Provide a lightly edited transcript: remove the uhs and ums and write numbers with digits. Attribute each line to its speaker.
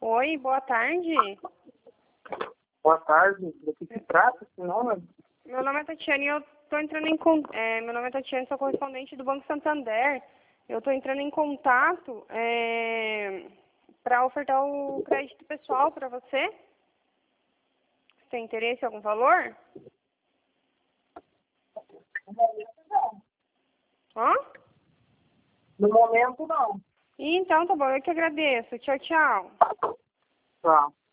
Speaker 1: Oi, boa tarde.
Speaker 2: Boa tarde. Do que se trata esse nome?
Speaker 1: Meu nome é Tatiane e eu tô entrando meu nome é Tatiane, sou correspondente do Banco Santander. Eu tô entrando em contato para ofertar o crédito pessoal para você. Você tem interesse em algum valor?
Speaker 2: No momento, não.
Speaker 1: Hã?
Speaker 2: No momento, não.
Speaker 1: Então, tá bom, eu que agradeço. Tchau, tchau.
Speaker 2: Tá.